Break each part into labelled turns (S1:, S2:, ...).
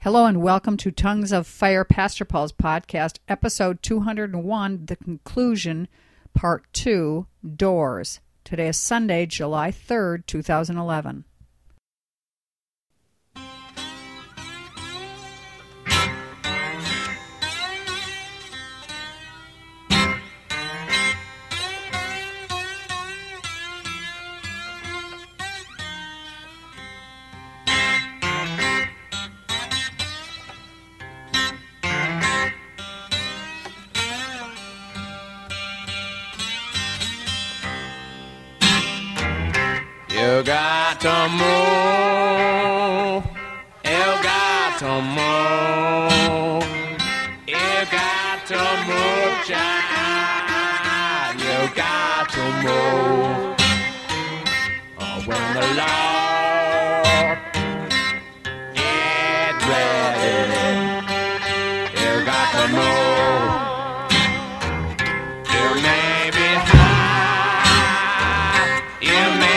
S1: Hello and welcome to Tongues of Fire, Pastor Paul's podcast, episode 201, The Conclusion, Part 2, Doors. Today is Sunday, July 3rd, 2011.
S2: You got to move. You got to move. You got to move, child. You got to move. Oh, when the Lord get ready, you got to move. You may be high. You may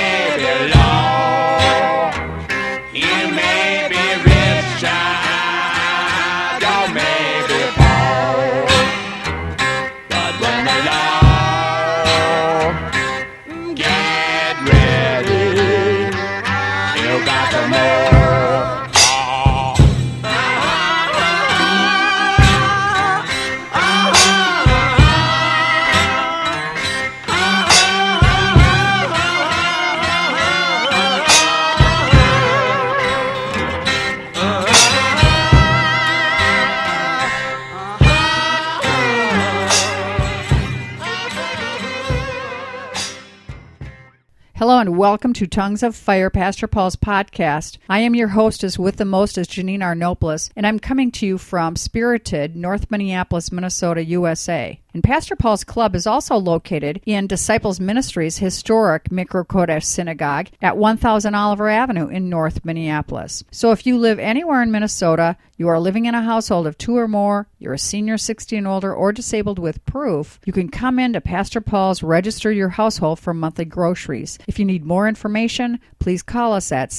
S1: Hello and welcome to Tongues of Fire, Pastor Paul's podcast. I am your hostess with the mostest, Janine Arnopoulos, and I'm coming to you from Spirited, North Minneapolis, Minnesota, USA. And Pastor Paul's Club is also located in Disciples Ministries' historic Mikra Kodesh Synagogue at 1000 Oliver Avenue in North Minneapolis. So if you live anywhere in Minnesota, you are living in a household of two or more, you're a senior 60 and older, or disabled with proof, you can come in to Pastor Paul's, register your household for monthly groceries. If you need more information, please call us at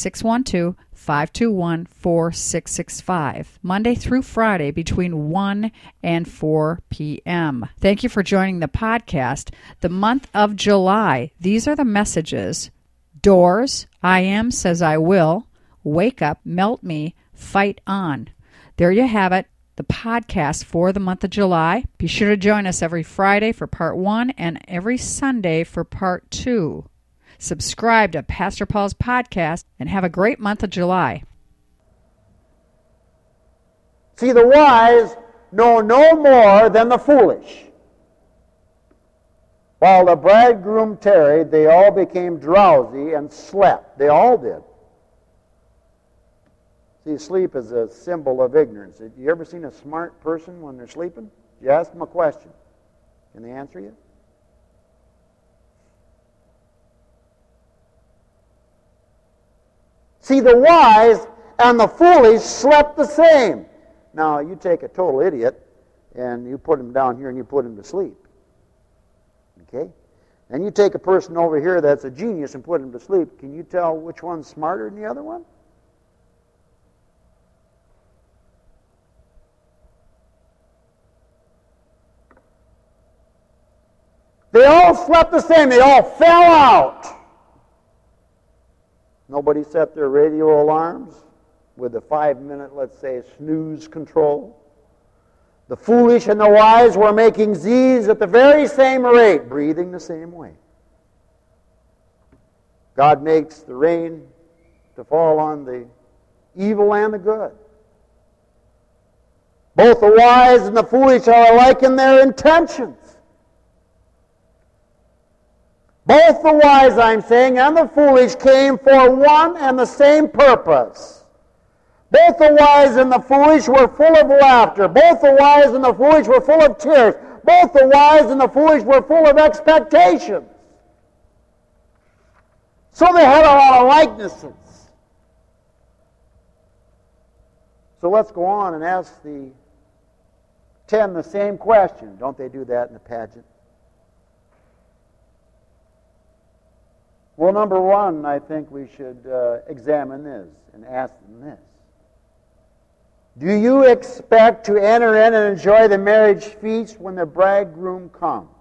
S1: 612-521-4665, Monday through Friday between 1 and 4 p.m. Thank you for joining the podcast. The month of July, these are the messages: Doors, I Am Says I Will, Wake Up, Melt Me, Fight On. There you have it, the podcast for the month of July. Be sure to join us every Friday for part 1 and every Sunday for part 2. Subscribe to Pastor Paul's podcast and have a great month of July.
S3: See, the wise know no more than the foolish. While the bridegroom tarried, they all became drowsy and slept. They all did. See, sleep is a symbol of ignorance. Have you ever seen a smart person when they're sleeping? You ask them a question. Can they answer you? See, the wise and the foolish slept the same. Now, you take a total idiot and you put him down here and you put him to sleep. Okay? And you take a person over here that's a genius and put him to sleep. Can you tell which one's smarter than the other one? They all slept the same. They all fell out. Nobody set their radio alarms with a 5-minute, let's say, snooze control. The foolish and the wise were making Z's at the very same rate, breathing the same way. God makes the rain to fall on the evil and the good. Both the wise and the foolish are alike in their intentions. Both the wise, I'm saying, and the foolish came for one and the same purpose. Both the wise and the foolish were full of laughter. Both the wise and the foolish were full of tears. Both the wise and the foolish were full of expectations. So they had a lot of likenesses. So let's go on and ask the 10 the same question. Don't they do that in the pageant? Well, number one, I think we should examine this and ask them this. Do you expect to enter in and enjoy the marriage feast when the bridegroom comes?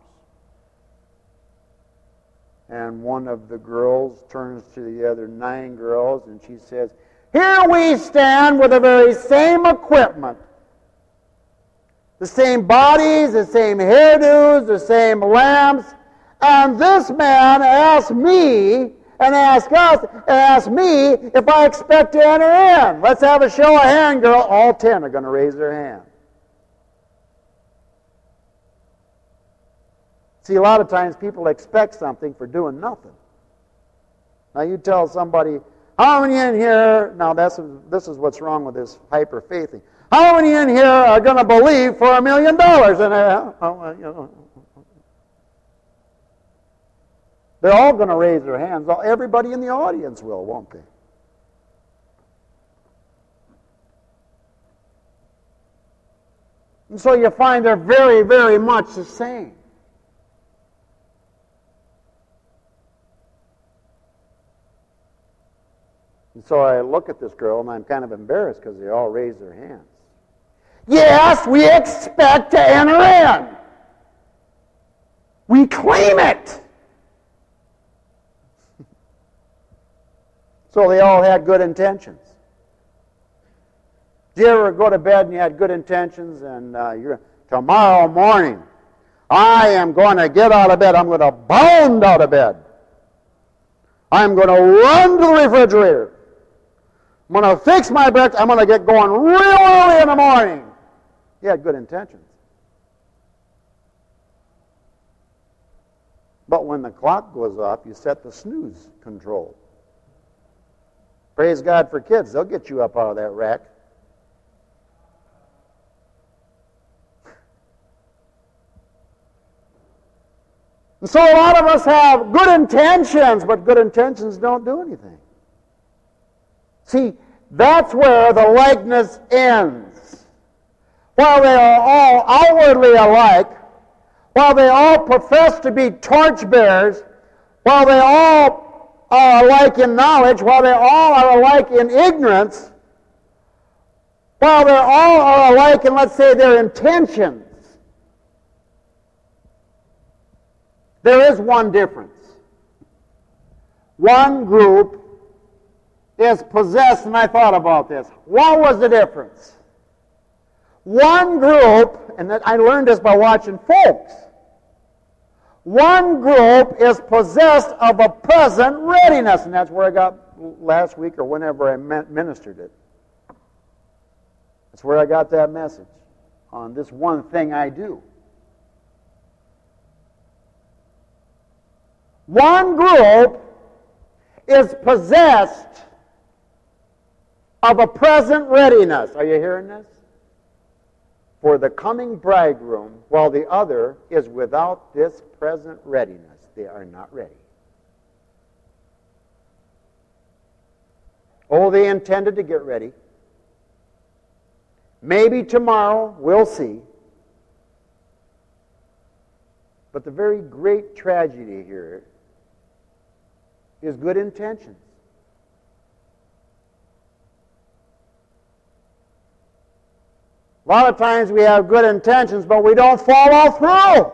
S3: And one of the girls turns to the other 9 girls and she says, here we stand with the very same equipment. The same bodies, the same hairdos, the same lamps. And this man asked me and asked us and asked me if I expect to enter in. Let's have a show of hand, girl. All 10 are going to raise their hand. See, a lot of times people expect something for doing nothing. Now you tell somebody, how many in here, now this is what's wrong with this hyper faith thing. How many in here are going to believe for $1 million? And they're all going to raise their hands. Everybody in the audience will, won't they? And so you find they're very, very much the same. And so I look at this girl and I'm kind of embarrassed because they all raise their hands. Yes, we expect to enter in. We claim it. So they all had good intentions. Did you ever go to bed and you had good intentions and tomorrow morning I am going to get out of bed. I'm going to bound out of bed. I'm going to run to the refrigerator. I'm going to fix my breakfast. I'm going to get going real early in the morning. You had good intentions. But when the clock goes off, you set the snooze control. Praise God for kids. They'll get you up out of that rack. And so a lot of us have good intentions, but good intentions don't do anything. See, that's where the likeness ends. While they are all outwardly alike, while they all profess to be torchbearers, while they all are alike in knowledge, while they all are alike in ignorance, while they all are alike in, let's say, their intentions, there is one difference. One group is possessed, and I thought about this. What was the difference? One group, and I learned this by watching folks, one group is possessed of a present readiness, and that's where I got last week or whenever I ministered it. That's where I got that message on this one thing I do. One group is possessed of a present readiness. Are you hearing this? For the coming bridegroom, while the other is without this present readiness. They are not ready. Oh, they intended to get ready. Maybe tomorrow, we'll see. But the very great tragedy here is good intentions. A lot of times we have good intentions, but we don't follow through.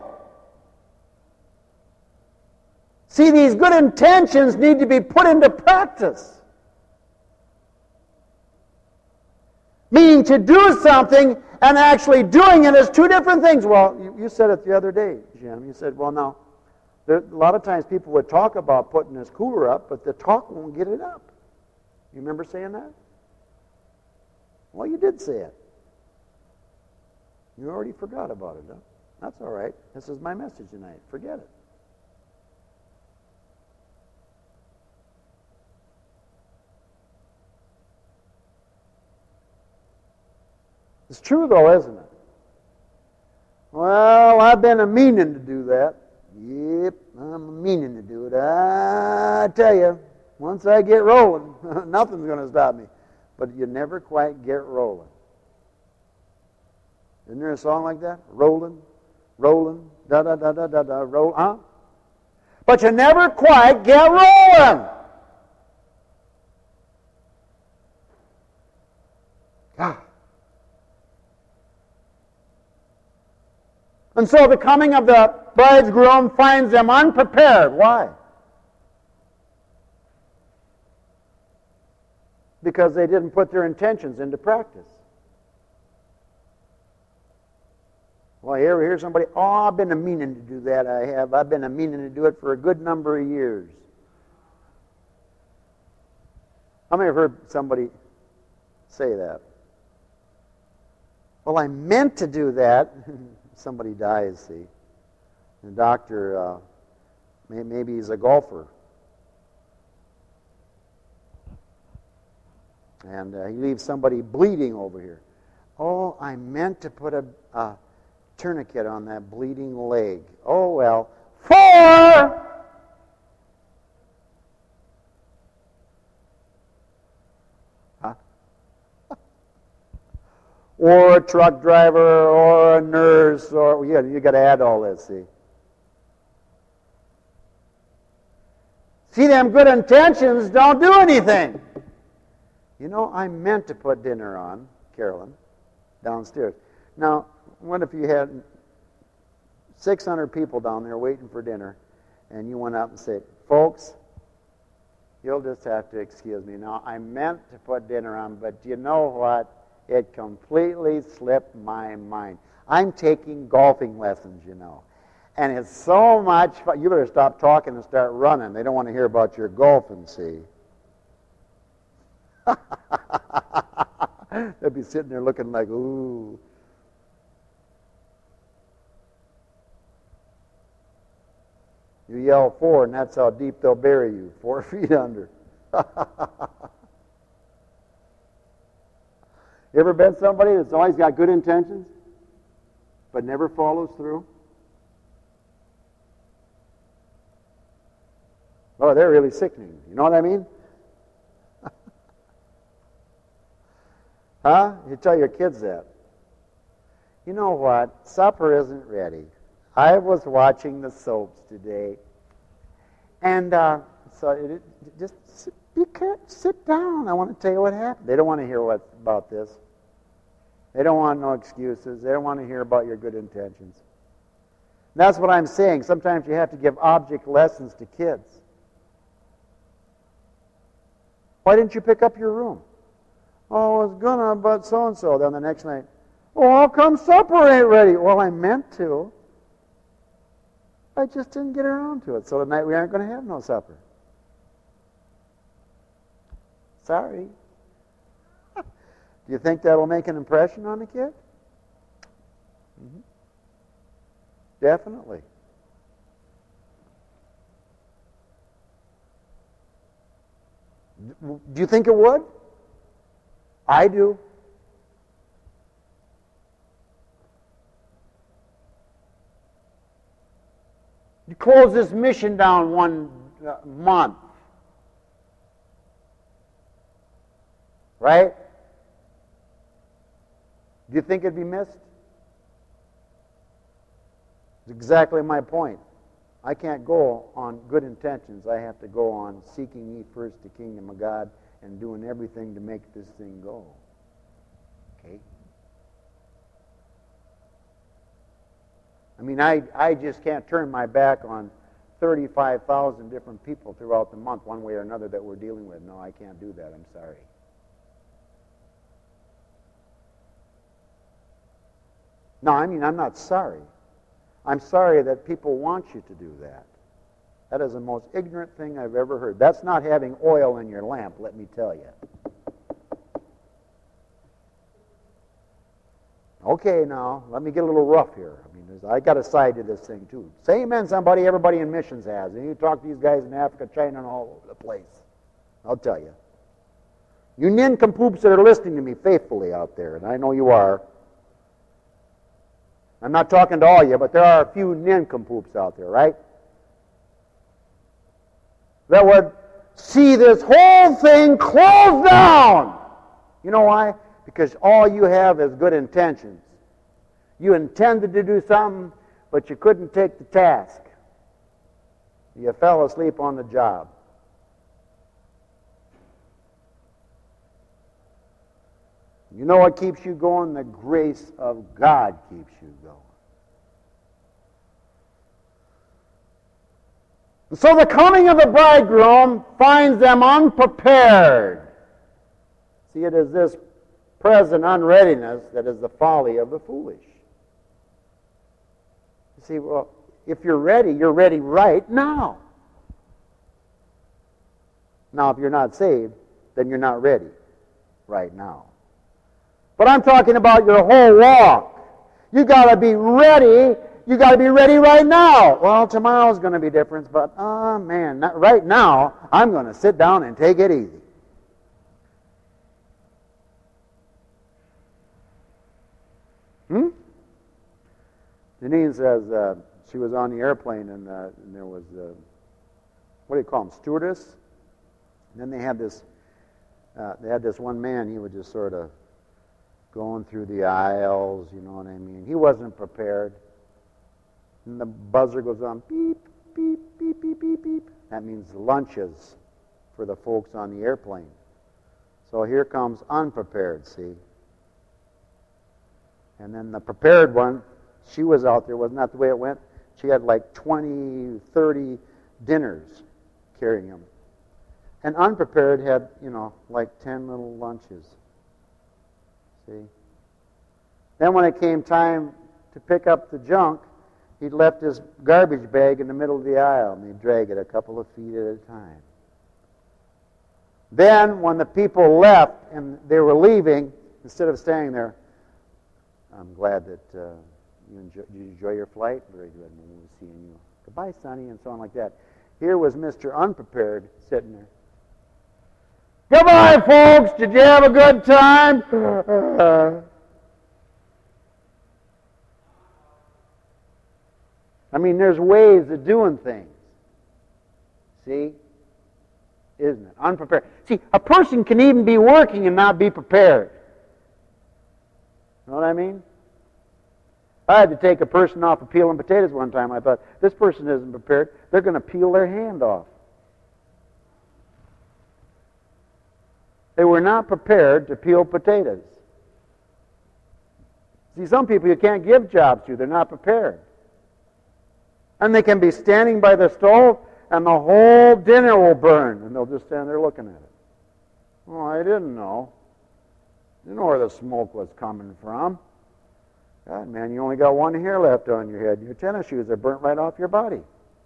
S3: See, these good intentions need to be put into practice. Meaning to do something and actually doing it is two different things. Well, you said it the other day, Jim. You said, well, now, a lot of times people would talk about putting this cooler up, but the talk won't get it up. You remember saying that? Well, you did say it. You already forgot about it, huh? That's all right. This is my message tonight. Forget it. It's true, though, isn't it? Well, I've been a meaning to do that. Yep, I'm a meaning to do it. I tell you, once I get rolling, nothing's going to stop me. But you never quite get rolling. Isn't there a song like that? Rolling, rolling, da-da-da-da-da-da, roll, huh? But you never quite get rolling. Ah. And so the coming of the bridegroom finds them unprepared. Why? Because they didn't put their intentions into practice. Well, you ever hear somebody, oh, I've been meaning to do that, I have. I've been meaning to do it for a good number of years. How many have heard somebody say that? Well, I meant to do that. Somebody dies, see. The doctor, maybe he's a golfer. And he leaves somebody bleeding over here. Oh, I meant to put a tourniquet on that bleeding leg. Oh, well. 4! Or a truck driver, or a nurse, or you got to add all this, see. See, them good intentions don't do anything. You know, I meant to put dinner on, Carolyn, downstairs. Now, what if you had 600 people down there waiting for dinner, and you went up and said, folks, you'll just have to excuse me. Now, I meant to put dinner on, but you know what? It completely slipped my mind. I'm taking golfing lessons, you know. And it's so much fun. You better stop talking and start running. They don't want to hear about your golfing, see. They'll be sitting there looking like, ooh. You yell 4, and that's how deep they'll bury you, 4 feet under. You ever been somebody that's always got good intentions, but never follows through? Oh, they're really sickening. You know what I mean? Huh? You tell your kids that. You know what? Supper isn't ready. I was watching the soaps today, and you can't sit down. I want to tell you what happened. They don't want to hear about this. They don't want no excuses. They don't want to hear about your good intentions. And that's what I'm saying. Sometimes you have to give object lessons to kids. Why didn't you pick up your room? Oh, I was gonna, but so-and-so. Then the next night, oh, how come supper ain't ready? Well, I meant to. I just didn't get around to it. So tonight we aren't going to have no supper. Sorry. Do you think that'll make an impression on the kid? Mm-hmm. Definitely. Do you think it would? I do. You close this mission down one month. Right? Do you think it'd be missed? It's exactly my point. I can't go on good intentions. I have to go on seeking ye first the kingdom of God and doing everything to make this thing go. Okay? I mean, I just can't turn my back on 35,000 different people throughout the month, one way or another, that we're dealing with. No, I can't do that. I'm sorry. No, I mean, I'm not sorry. I'm sorry that people want you to do that. That is the most ignorant thing I've ever heard. That's not having oil in your lamp, let me tell you. Okay, now, let me get a little rough here. I mean, I got a side to this thing, too. Say amen, somebody, everybody in missions has. And you talk to these guys in Africa, China, and all over the place. I'll tell you. You nincompoops that are listening to me faithfully out there, and I know you are. I'm not talking to all of you, but there are a few nincompoops out there, right? That would see this whole thing closed down. You know why? Because all you have is good intentions. You intended to do something, but you couldn't take the task. You fell asleep on the job. You know what keeps you going? The grace of God keeps you going. So the coming of the bridegroom finds them unprepared. See, it is this present unreadiness that is the folly of the foolish. You see, well, if you're ready right now. Now, if you're not saved, then you're not ready right now. But I'm talking about your whole walk. You got to be ready. You got to be ready right now. Well, tomorrow's going to be different, but man, right now I'm going to sit down and take it easy. Janine says she was on the airplane and there was what do you call them, stewardess. And then they had this one man. He was just sort of going through the aisles, you know what I mean. He wasn't prepared. And the buzzer goes on, beep, beep, beep, beep, beep, beep. That means lunches for the folks on the airplane. So here comes unprepared, see. And then the prepared one, she was out there. Wasn't that the way it went? She had like 20, 30 dinners carrying them. And unprepared had, like 10 little lunches. See? Then when it came time to pick up the junk, he'd left his garbage bag in the middle of the aisle, and he'd drag it a couple of feet at a time. Then, when the people left and they were leaving, instead of staying there, I'm glad that you enjoy your flight. Very good. We'll see you. Goodbye, Sonny, and so on like that. Here was Mr. Unprepared sitting there. Goodbye, folks. Did you have a good time? I mean, there's ways of doing things. See? Isn't it? Unprepared. See, a person can even be working and not be prepared. You know what I mean? I had to take a person off of peeling potatoes one time. I thought, this person isn't prepared. They're going to peel their hand off. They were not prepared to peel potatoes. See, some people you can't give jobs to. They're not prepared. And they can be standing by the stove and the whole dinner will burn. And they'll just stand there looking at it. Oh, I didn't know. Didn't know where the smoke was coming from. God, man, you only got one hair left on your head. Your tennis shoes are burnt right off your body.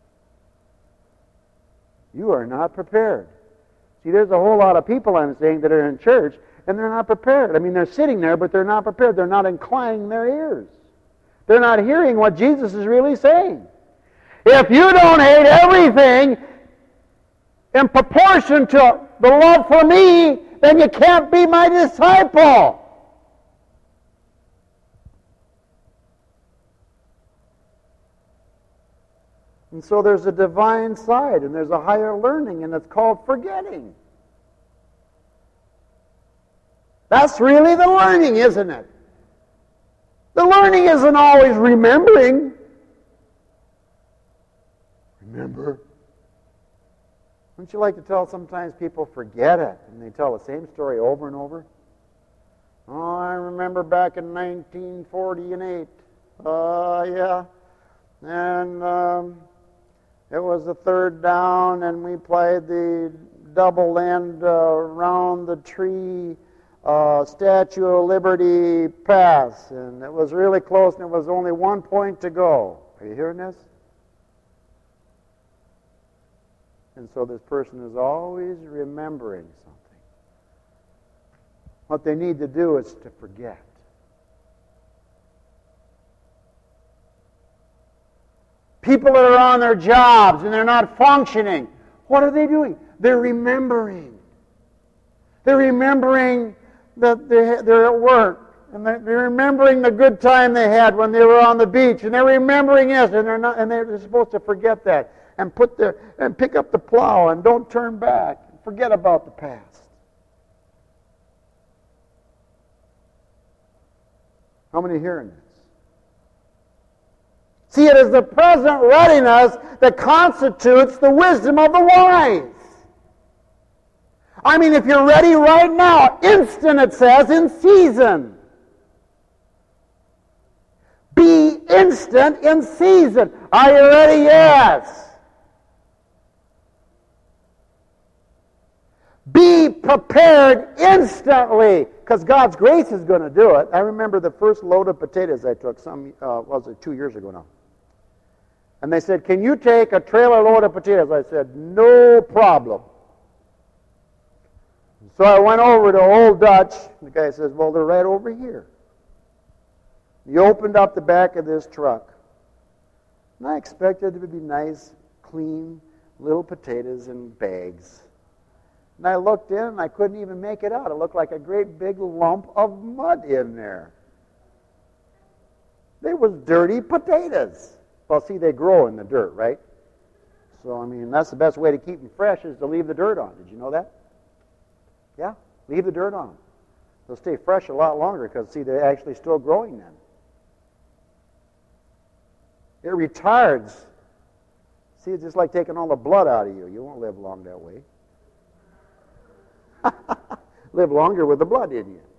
S3: You are not prepared. See, there's a whole lot of people, I'm saying, that are in church, and they're not prepared. I mean, they're sitting there, but they're not prepared. They're not inclining their ears. They're not hearing what Jesus is really saying. If you don't hate everything in proportion to the love for me, then you can't be my disciple. And so there's a divine side, and there's a higher learning, and it's called forgetting. That's really the learning, isn't it? The learning isn't always remembering. Remember? Wouldn't you like to tell sometimes people forget it, and they tell the same story over and over? Oh, I remember back in 1948. Yeah. And it was the third down, and we played the double end around the tree Statue of Liberty pass, and it was really close, and it was only 1 point to go. Are you hearing this? And so this person is always remembering something. What they need to do is to forget. People that are on their jobs and they're not functioning, what are they doing? They're remembering. They're remembering that they're at work, and they're remembering the good time they had when they were on the beach, and they're remembering this, and they're supposed to forget that and pick up the plow and don't turn back. Forget about the past. How many are hearing this? See, it is the present readiness that constitutes the wisdom of the wise. I mean, if you're ready right now, instant it says, in season. Be instant in season. Are you ready? Yes. Be prepared instantly, because God's grace is going to do it. I remember the first load of potatoes I took, 2 years ago now. And they said, can you take a trailer load of potatoes? I said, no problem. So I went over to Old Dutch. The guy says, well, they're right over here. He opened up the back of this truck. And I expected it to be nice, clean, little potatoes in bags. And I looked in, and I couldn't even make it out. It looked like a great big lump of mud in there. They was dirty potatoes. Well, see, they grow in the dirt, right? So, I mean, that's the best way to keep them fresh is to leave the dirt on. Did you know that? Yeah, leave the dirt on them. They'll stay fresh a lot longer because, see, they're actually still growing then. It retards. See, it's just like taking all the blood out of you. You won't live long that way. Live longer with the blood in you.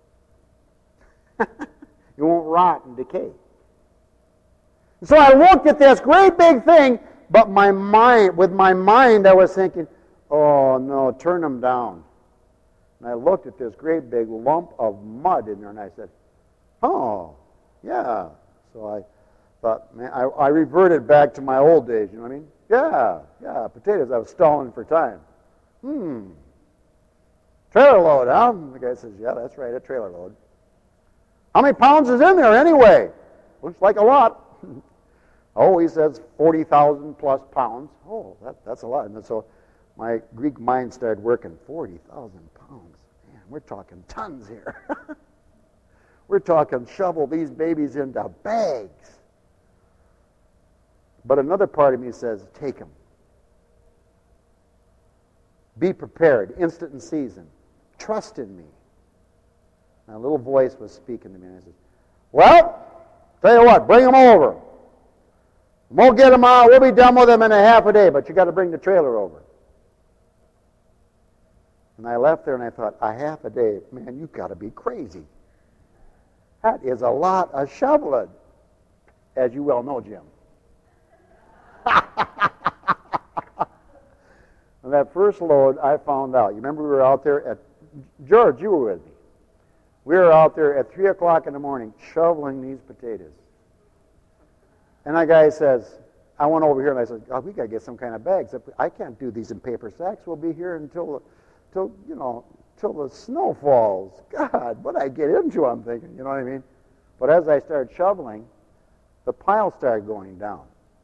S3: You won't rot and decay. So I looked at this great big thing, but with my mind, I was thinking, oh no, turn them down. And I looked at this great big lump of mud in there, and I said, oh, yeah. So I thought, man, I reverted back to my old days, you know what I mean? Yeah, potatoes. I was stalling for time. Trailer load, huh? The guy says, yeah, that's right, a trailer load. How many pounds is in there anyway? Looks like a lot. Oh, he says 40,000 plus pounds. Oh, that's a lot. And so my Greek mind started working. 40,000 pounds. Man, we're talking tons here. We're talking shovel these babies into bags. But another part of me says, take them. Be prepared, instant in season. Trust in me. And a little voice was speaking to me, and I said, well, tell you what, bring them over. We'll get them out. We'll be done with them in a half a day, but you got to bring the trailer over. And I left there, and I thought, a half a day? Man, you've got to be crazy. That is a lot of shoveling, as you well know, Jim. And that first load, I found out. You remember we were out there at, George, you were with me. We were out there at 3 o'clock in the morning shoveling these potatoes. And that guy says, I went over here and I said, oh, we got to get some kind of bags. I can't do these in paper sacks. We'll be here until the snow falls. God, what I get into, I'm thinking, you know what I mean? But as I started shoveling, the pile started going down.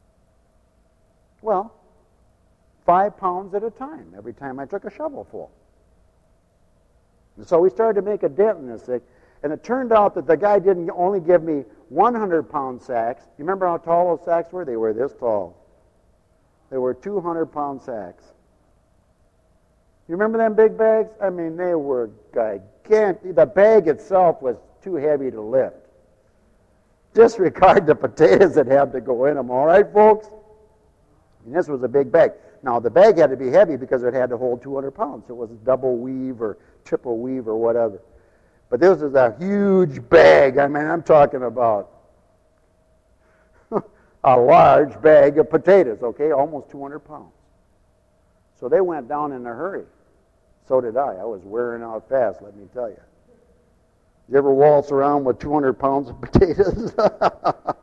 S3: Well, 5 pounds at a time every time I took a shovelful. And so we started to make a dent in this thing, and it turned out that the guy didn't only give me 100-pound sacks. You remember how tall those sacks were? They were this tall. They were 200-pound sacks. You remember them big bags? I mean, they were gigantic. The bag itself was too heavy to lift. Disregard the potatoes that had to go in them, all right, folks? And this was a big bag. Now, the bag had to be heavy because it had to hold 200 pounds. It was double weave or triple weave or whatever. But this is a huge bag. I mean, I'm talking about a large bag of potatoes, okay? Almost 200 pounds. So they went down in a hurry. So did I. I was wearing out fast, let me tell you. Did you ever waltz around with 200 pounds of potatoes? But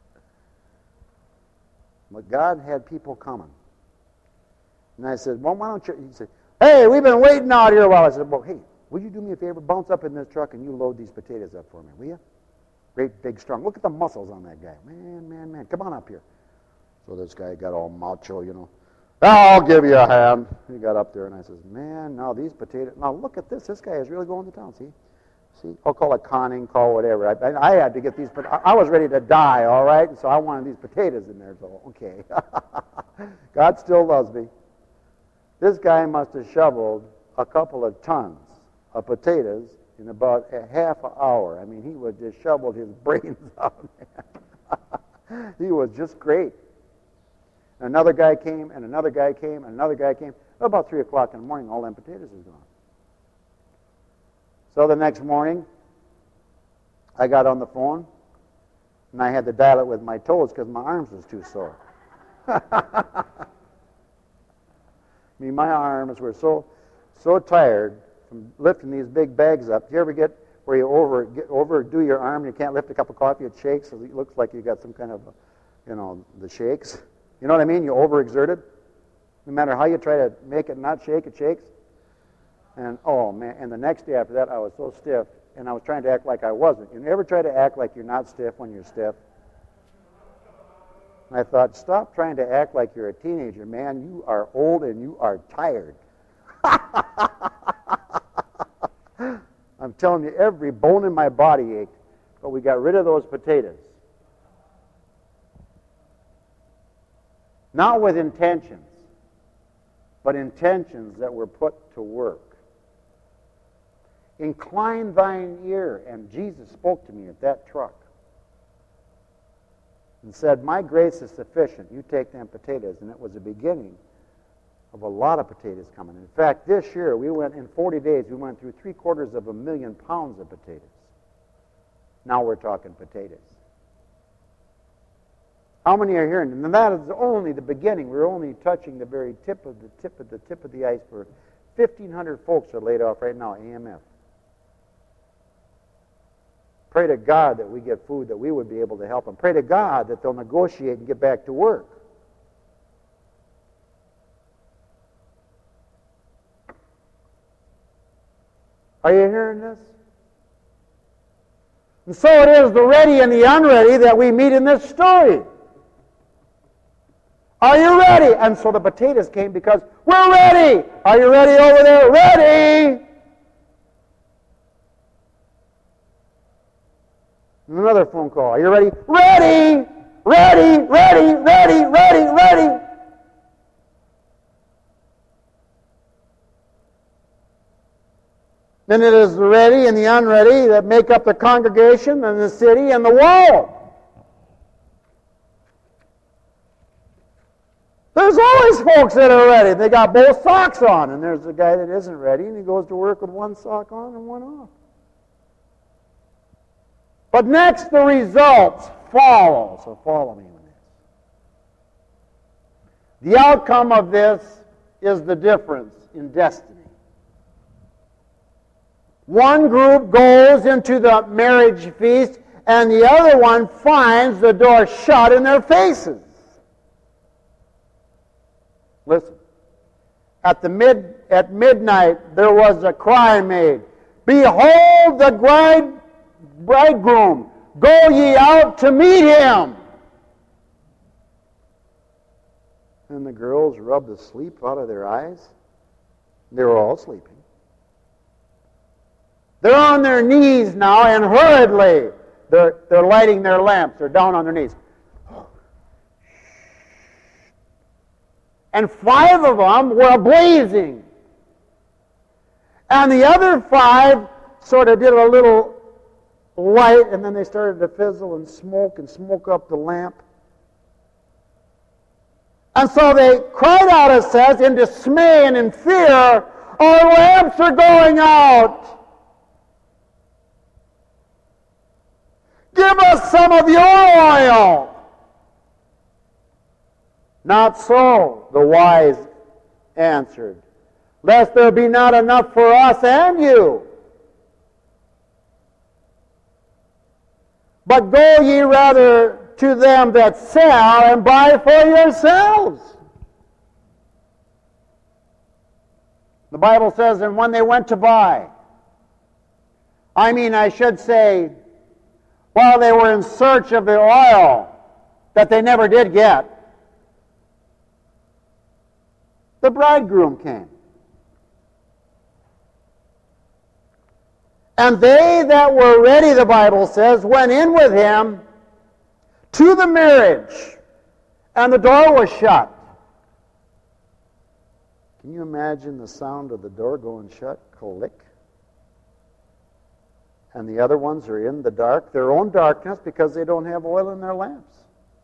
S3: God had people coming. And I said, well, why don't you? He said, hey, we've been waiting out here a while. I said, well, hey, will you do me a favor? Bounce up in this truck and you load these potatoes up for me, will you? Great, big, strong. Look at the muscles on that guy. Man. Come on up here. So this guy got all macho, you know. I'll give you a hand. He got up there and I says, man, now these potatoes. Now look at this. This guy is really going to town, see? I'll call it conning, call whatever. I had to get these, but I was ready to die, all right? And so I wanted these potatoes in there. So, okay. God still loves me. This guy must have shoveled a couple of tons of potatoes in about a half an hour. I mean, he would just shoveled his brains out. He was just great. And another guy came, and another guy came, and another guy came. About 3 o'clock in the morning, all them potatoes was gone. So the next morning, I got on the phone, and I had to dial it with my toes because my arms was too sore. I mean, my arms were so so tired from lifting these big bags up. Do you ever get where you overdo your arm and you can't lift a cup of coffee? It shakes. So it looks like you got some kind of, the shakes. You know what I mean? You overexerted. No matter how you try to make it not shake, it shakes. And oh man! And the next day after that, I was so stiff, and I was trying to act like I wasn't. You ever try to act like you're not stiff when you're stiff? And I thought, stop trying to act like you're a teenager, man. You are old and you are tired. I'm telling you, every bone in my body ached, but we got rid of those potatoes. Not with intentions, but intentions that were put to work. Incline thine ear, and Jesus spoke to me at that truck and said, my grace is sufficient. You take them potatoes. And it was the beginning of a lot of potatoes coming. In fact, this year, in 40 days, we went through 750,000 pounds of potatoes. Now we're talking potatoes. How many are hearing? And that is only the beginning. We're only touching the very tip of the iceberg. 1,500 folks are laid off right now, AMF. Pray to God that we get food, that we would be able to help them. Pray to God that they'll negotiate and get back to work. Are you hearing this? And so it is the ready and the unready that we meet in this story. Are you ready? And so the potatoes came because we're ready. Are you ready over there? Ready! Another phone call. Are you ready? Ready! Ready! Ready! Ready! Ready! Ready! Then it is the ready and the unready that make up the congregation and the city and the world. There's always folks that are ready. They got both socks on, and there's a guy that isn't ready, and he goes to work with one sock on and one off. But next, the results follow. So follow me on this. The outcome of this is the difference in destiny. One group goes into the marriage feast, and the other one finds the door shut in their faces. Listen. At midnight, there was a cry made, behold the bridegroom, go ye out to meet him. And the girls rubbed the sleep out of their eyes. They were all sleeping. They're on their knees now, and hurriedly, they're lighting their lamps. They're down on their knees. And 5 of them were blazing. And the other 5 sort of did a little light, and then they started to fizzle and smoke up the lamp. And so they cried out, it says, in dismay and in fear, our lamps are going out. Give us some of your oil. Not so, the wise answered, lest there be not enough for us and you. But go ye rather to them that sell and buy for yourselves. The Bible says, and when they went to buy, I should say, while they were in search of the oil that they never did get, the bridegroom came. And they that were ready, the Bible says, went in with him to the marriage, and the door was shut. Can you imagine the sound of the door going shut? Click. And the other ones are in the dark, their own darkness, because they don't have oil in their lamps.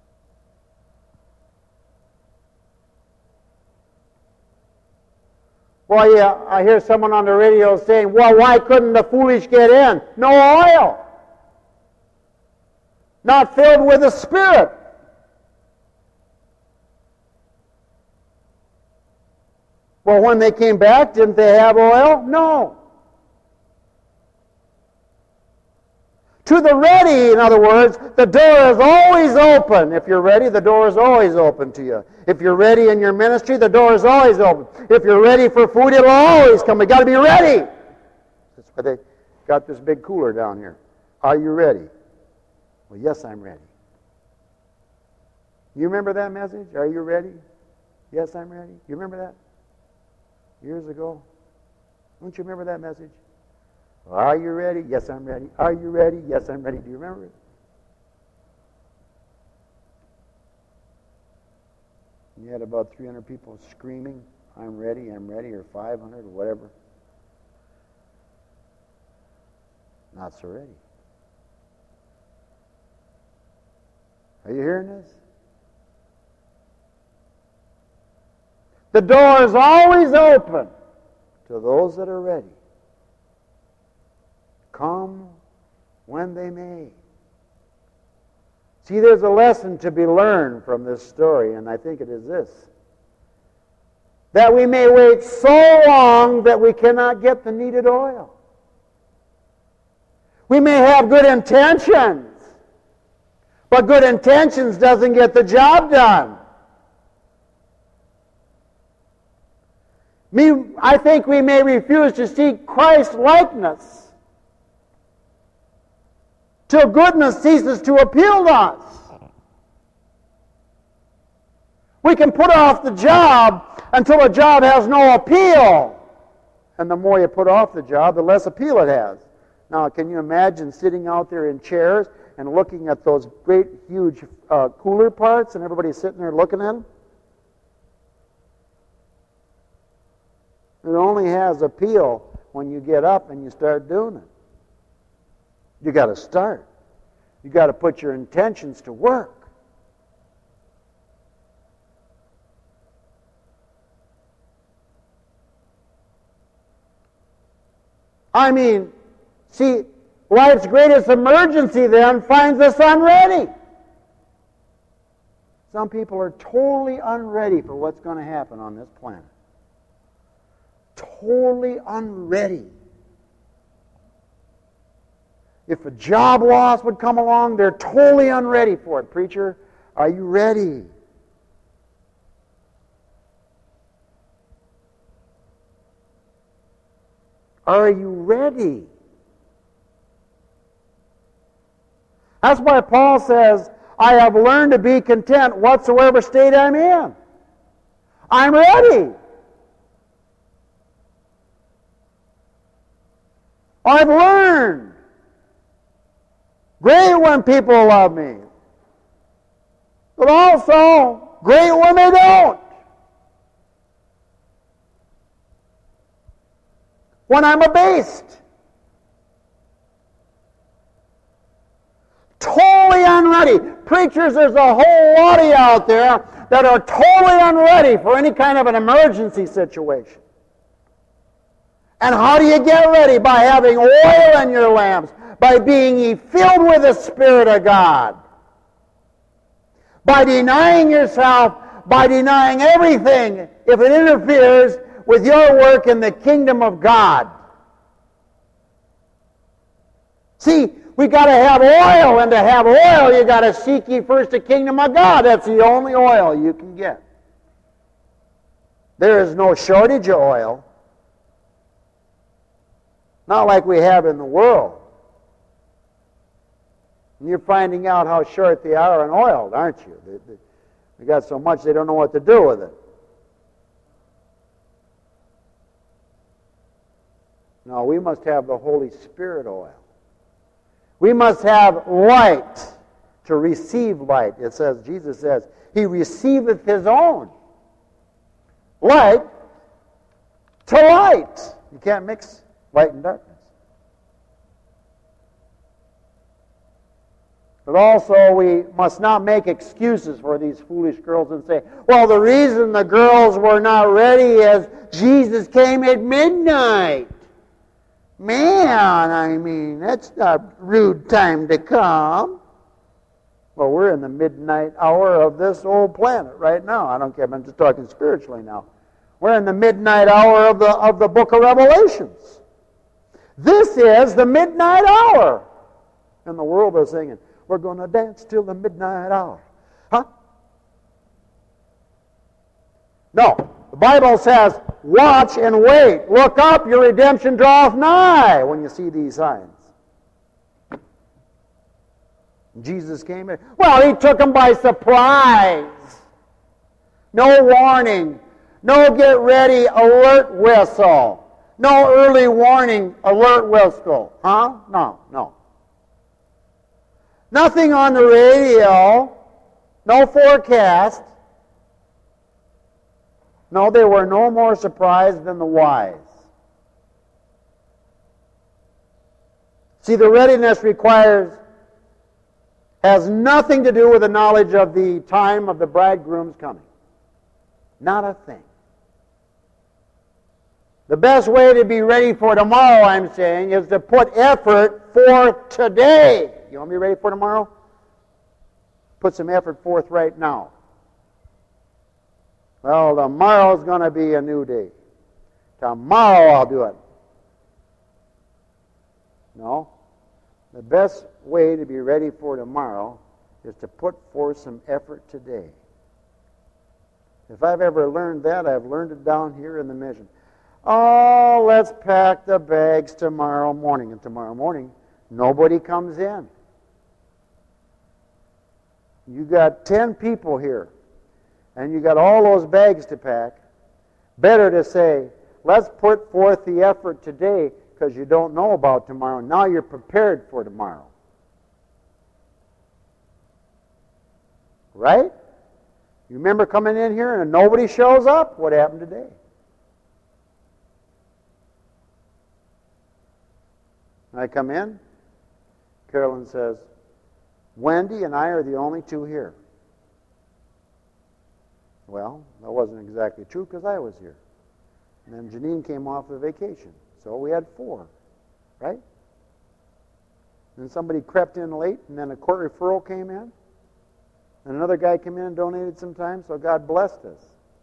S3: Well, yeah, I hear someone on the radio saying, well, why couldn't the foolish get in? No oil. Not filled with the Spirit. Well, when they came back, didn't they have oil? No. To the ready, in other words, the door is always open. If you're ready, the door is always open to you. If you're ready in your ministry, the door is always open. If you're ready for food, it'll always come. You've got to be ready. That's why they got this big cooler down here. Are you ready? Well, yes, I'm ready. You remember that message? Are you ready? Yes, I'm ready. You remember that? Years ago? Don't you remember that message? Are you ready? Yes, I'm ready. Are you ready? Yes, I'm ready. Do you remember it? You had about 300 people screaming, I'm ready, or 500, or whatever. Not so ready. Are you hearing this? The door is always open to those that are ready. Come when they may. See, there's a lesson to be learned from this story, and I think it is this. That we may wait so long that we cannot get the needed oil. We may have good intentions, but good intentions doesn't get the job done. I think we may refuse to seek Christ's likeness till goodness ceases to appeal to us. We can put off the job until the job has no appeal. And the more you put off the job, the less appeal it has. Now, can you imagine sitting out there in chairs and looking at those great, huge cooler parts and everybody sitting there looking at them? It only has appeal when you get up and you start doing it. You got to start. You got to put your intentions to work. I mean, see, life's greatest emergency then finds us unready. Some people are totally unready for what's going to happen on this planet. Totally unready. If a job loss would come along, they're totally unready for it. Preacher, are you ready? Are you ready? That's why Paul says, I have learned to be content whatsoever state I'm in. I'm ready. I've learned. Great when people love me. But also, great when they don't. When I'm abased. Totally unready. Preachers, there's a whole lot of you out there that are totally unready for any kind of an emergency situation. And how do you get ready? By having oil in your lamps. By being ye filled with the Spirit of God. By denying yourself, by denying everything if it interferes with your work in the kingdom of God. See, we got to have oil, and to have oil, you got to seek ye first the kingdom of God. That's the only oil you can get. There is no shortage of oil. Not like we have in the world. And you're finding out how short they are on oil, aren't you? They got so much they don't know what to do with it. No, we must have the Holy Spirit oil. We must have light to receive light. It says, Jesus says, He receiveth His own. Light to light. You can't mix light and darkness. But also, we must not make excuses for these foolish girls and say, well, the reason the girls were not ready is Jesus came at midnight. Man, I mean, that's a rude time to come. Well, we're in the midnight hour of this old planet right now. I don't care, I'm just talking spiritually now. We're in the midnight hour of the book of Revelations. This is the midnight hour. And the world is singing, we're going to dance till the midnight hour. Huh? No. The Bible says, watch and wait. Look up, your redemption draweth nigh when you see these signs. Jesus came in. Well, he took them by surprise. No warning. No get ready alert whistle. No early warning alert whistle. Huh? No. Nothing on the radio. No forecast. No, they were no more surprised than the wise. See, the readiness has nothing to do with the knowledge of the time of the bridegroom's coming. Not a thing. The best way to be ready for tomorrow, I'm saying, is to put effort forth today. You want to be ready for tomorrow? Put some effort forth right now. Well, tomorrow's going to be a new day. Tomorrow I'll do it. No. The best way to be ready for tomorrow is to put forth some effort today. If I've ever learned that, I've learned it down here in the mission. Oh, let's pack the bags tomorrow morning. And tomorrow morning, nobody comes in. You got 10 people here, and you got all those bags to pack. Better to say, let's put forth the effort today because you don't know about tomorrow. Now you're prepared for tomorrow. Right? You remember coming in here and nobody shows up? What happened today? I come in, Carolyn says, Wendy and I are the only two here. Well, that wasn't exactly true because I was here. And then Janine came off of vacation. So we had 4, right? Then somebody crept in late, and then a court referral came in. And another guy came in and donated some time, so God blessed us.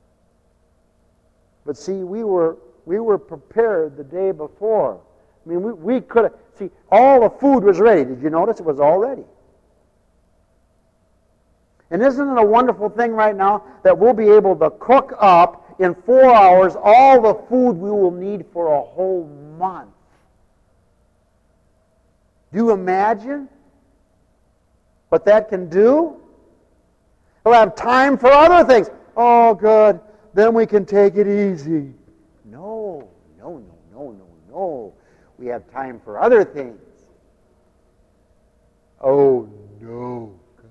S3: But see, we were prepared the day before. I mean, we could have... See, all the food was ready. Did you notice? It was all ready. And isn't it a wonderful thing right now that we'll be able to cook up in 4 hours all the food we will need for a whole month? Do you imagine what that can do? We'll have time for other things. Oh, good. Then we can take it easy. No. We have time for other things. Oh, no, God.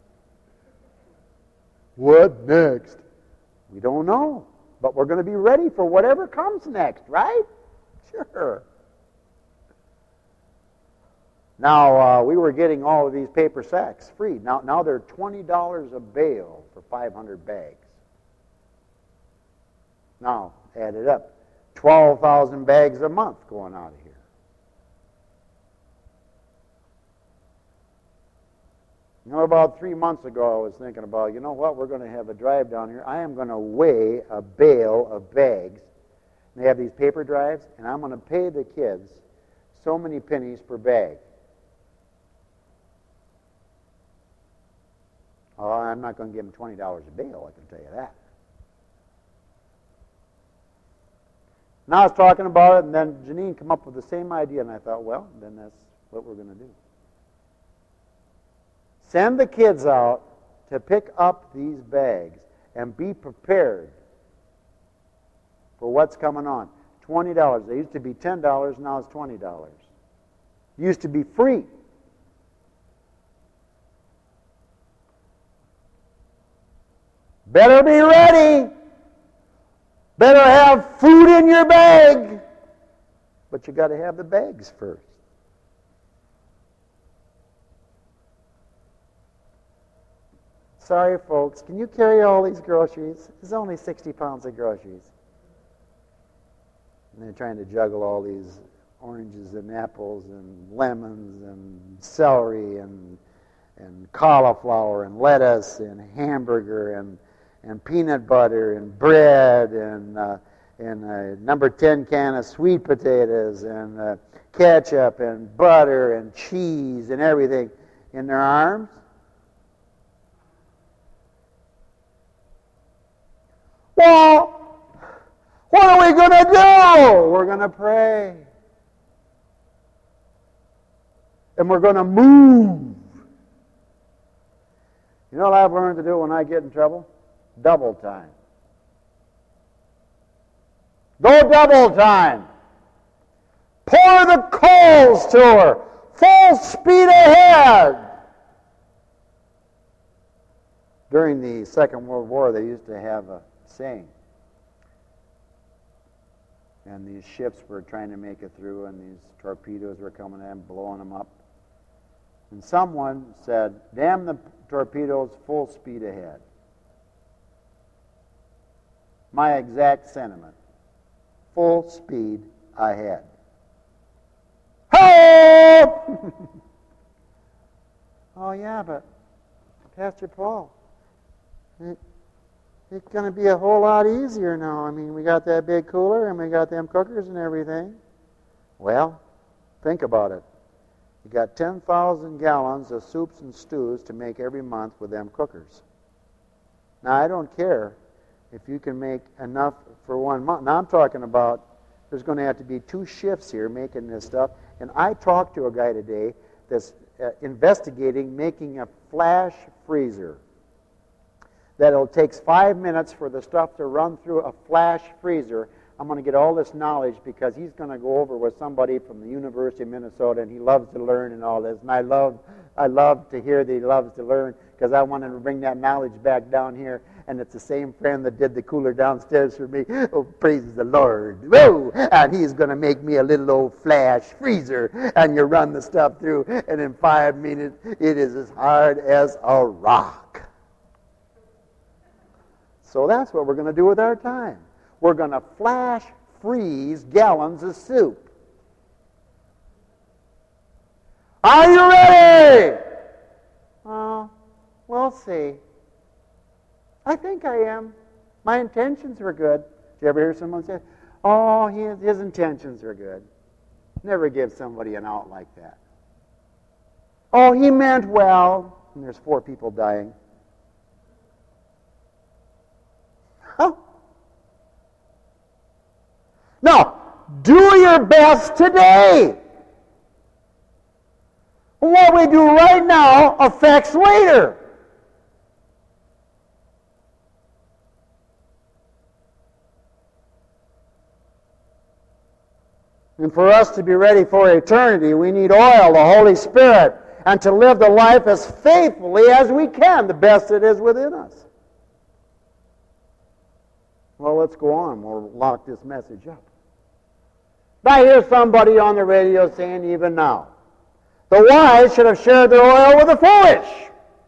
S3: What next? We don't know. But we're going to be ready for whatever comes next, right? Sure. Now, we were getting all of these paper sacks free. Now they're $20 a bale for 500 bags. Now, add it up. 12,000 bags a month going out of here. You know, about 3 months ago, I was thinking about, you know what, we're going to have a drive down here. I am going to weigh a bale of bags. And they have these paper drives, and I'm going to pay the kids so many pennies per bag. Oh, I'm not going to give them $20 a bale, I can tell you that. Now I was talking about it, and then Janine came up with the same idea, and I thought, well, then that's what we're going to do. Send the kids out to pick up these bags and be prepared for what's coming on. $20. They used to be $10, now it's $20. It used to be free. Better be ready. Better have food in your bag. But you got to have the bags first. Sorry, folks. Can you carry all these groceries? There's only 60 pounds of groceries. And they're trying to juggle all these oranges and apples and lemons and celery and cauliflower and lettuce and hamburger and peanut butter and bread and a number 10 can of sweet potatoes and ketchup and butter and cheese and everything in their arms? Well, what are we going to do? We're going to pray. And we're going to move. You know what I've learned to do when I get in trouble? Double time. Go double time. Pour the coals to her. Full speed ahead. During the Second World War, they used to have a saying. And these ships were trying to make it through, and these torpedoes were coming in, blowing them up. And someone said, damn the torpedoes, full speed ahead. My exact sentiment. Full speed ahead. Help! Oh yeah, but Pastor Paul, it's going to be a whole lot easier now. I mean, we got that big cooler and we got them cookers and everything. Well, think about it. You got 10,000 gallons of soups and stews to make every month with them cookers. Now, I don't care if you can make enough for 1 month. Now, I'm talking about there's going to have to be 2 shifts here making this stuff. And I talked to a guy today that's investigating making a flash freezer. That'll take 5 minutes for the stuff to run through a flash freezer. I'm going to get all this knowledge because he's going to go over with somebody from the University of Minnesota, and he loves to learn and all this. And I love to hear that he loves to learn because I wanted to bring that knowledge back down here. And it's the same friend that did the cooler downstairs for me. Oh, praise the Lord. Whoa! And he's going to make me a little old flash freezer. And you run the stuff through, and in 5 minutes, it is as hard as a rock. So that's what we're going to do with our time. We're going to flash freeze gallons of soup. Are you ready? We'll see. I think I am. My intentions were good. Did you ever hear someone say, oh, his intentions were good? Never give somebody an out like that. Oh, he meant well. And there's 4 people dying. Huh? No, do your best today. What we do right now affects later. And for us to be ready for eternity, we need oil, the Holy Spirit, and to live the life as faithfully as we can, the best it is within us. Well, let's go on. We'll lock this message up. I hear somebody on the radio saying even now, the wise should have shared their oil with the foolish.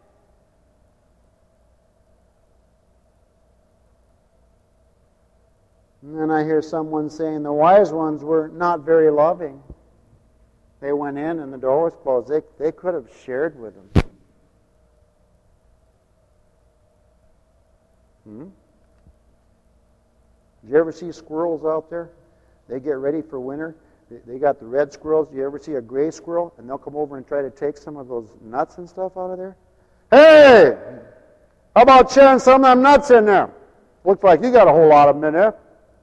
S3: And then I hear someone saying the wise ones were not very loving. They went in and the door was closed. They could have shared with them. Did you ever see squirrels out there? They get ready for winter. They got the red squirrels. Do you ever see a gray squirrel? And they'll come over and try to take some of those nuts and stuff out of there. Hey! How about sharing some of them nuts in there? Looks like you got a whole lot of them in there.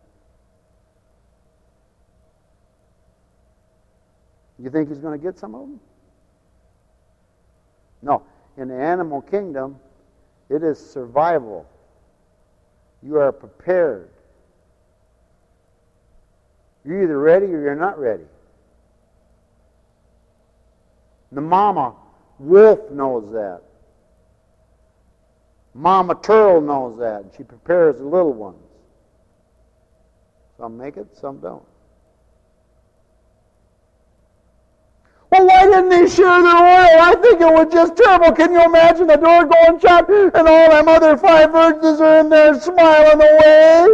S3: You think he's going to get some of them? No. In the animal kingdom, it is survival. You are prepared. You're either ready or you're not ready. The mama wolf knows that. Mama turtle knows that. She prepares the little ones. Some make it, some don't. Well, why didn't they share their oil? I think it was just terrible. Can you imagine the door going shut and all them other 5 virgins are in there smiling away?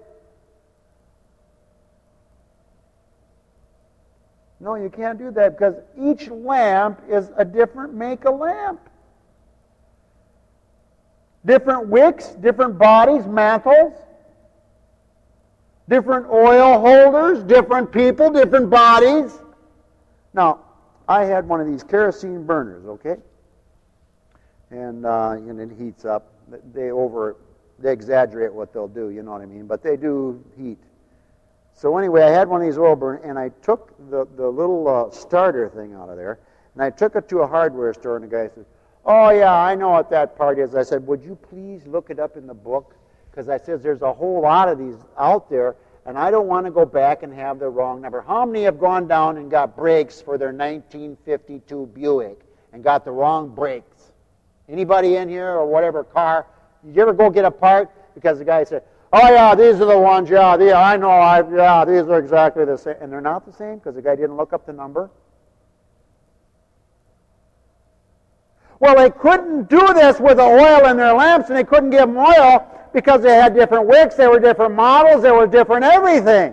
S3: No, you can't do that because each lamp is a different make of lamp. different wicks, different bodies, mantles, different oil holders, different people, different bodies. Now, I had one of these kerosene burners, okay? And it heats up. They exaggerate what they'll do, you know what I mean? But they do heat. So anyway, I had one of these oil burners, and I took the little starter thing out of there, and I took it to a hardware store, and the guy said, "Oh, yeah, I know what that part is." I said, "Would you please look it up in the book?" Because I said, there's a whole lot of these out there, and I don't want to go back and have the wrong number. How many have gone down and got brakes for their 1952 Buick and got the wrong brakes? Anybody in here or whatever car? Did you ever go get a part because the guy said, "Oh, yeah, these are the ones, yeah, I know, these are exactly the same." And they're not the same because the guy didn't look up the number? Well, they couldn't do this with the oil in their lamps, and they couldn't give them oil because they had different wicks, they were different models, they were different everything.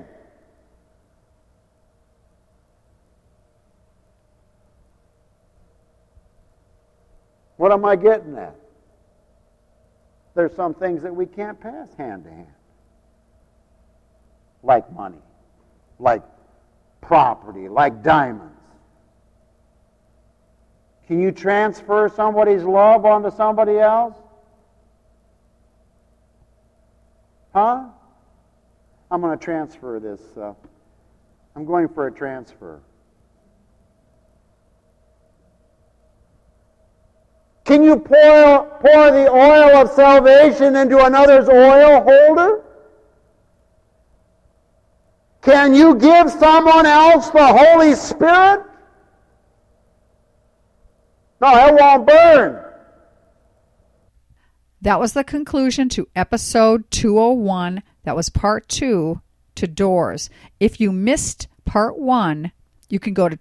S3: What am I getting at? There's some things that we can't pass hand to hand. Like money, like property, like diamonds. Can you transfer somebody's love onto somebody else? Huh? I'm going to transfer this. I'm going for a transfer. Can you pour the oil of salvation into another's oil holder? Can you give someone else the Holy Spirit? No, it won't burn.
S1: That was the conclusion to episode 201. That was part 2 to doors. If you missed part 1, you can go to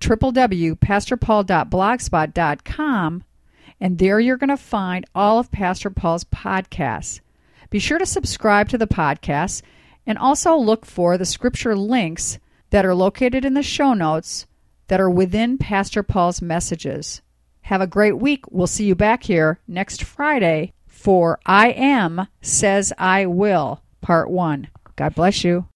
S1: www.pastorpaul.blogspot.com, and there you're going to find all of Pastor Paul's podcasts. Be sure to subscribe to the podcast and also look for the scripture links that are located in the show notes that are within Pastor Paul's messages. Have a great week. We'll see you back here next Friday for I Am Says I Will, Part 1. God bless you.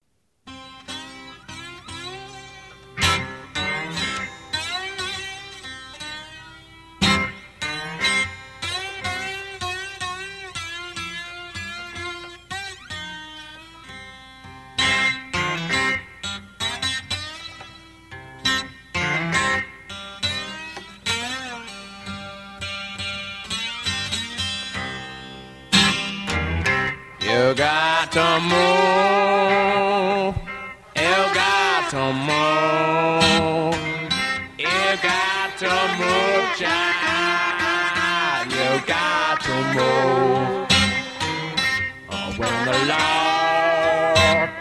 S2: You got to move. You got to move. You got to move, child. You got to move. Oh, when the Lord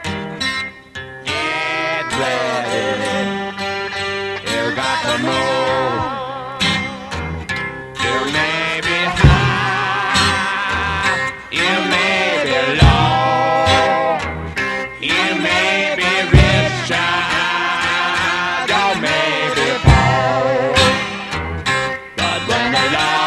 S2: gets ready, you got to move. You may be high. You may child, or maybe Paul, but when the Lord